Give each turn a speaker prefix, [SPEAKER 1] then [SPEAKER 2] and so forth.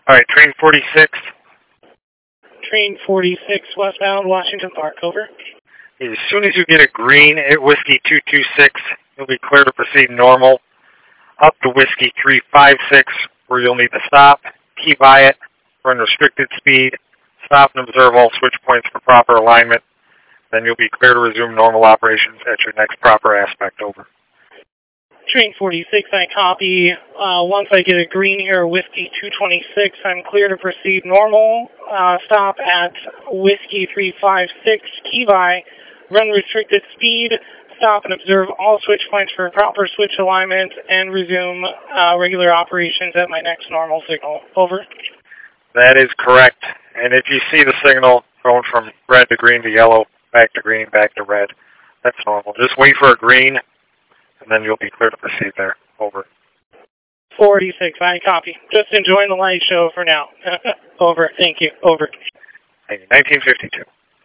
[SPEAKER 1] All right, train 46.
[SPEAKER 2] Train 46 westbound, Washington Park, over.
[SPEAKER 1] As soon as you get a green at Whiskey 226, you'll be clear to proceed normal. Up to Whiskey 356, where you'll need to stop, key by it, run restricted speed, stop and observe all switch points for proper alignment. Then you'll be clear to resume normal operations at your next proper aspect, over.
[SPEAKER 2] Train 46, I copy. Once I get a green here, Whiskey 226, I'm clear to proceed normal. Stop at Whiskey 356, key by, run restricted speed, stop and observe all switch points for proper switch alignment, and resume regular operations at my next normal signal. Over.
[SPEAKER 1] That is correct. And if you see the signal going from red to green to yellow, back to green, back to red, that's normal. Just wait for a green, and then you'll be clear to proceed there. Over.
[SPEAKER 2] 46, I copy. Just enjoying the light show for now. Over. Thank you. Over.
[SPEAKER 1] Thank you. 1952.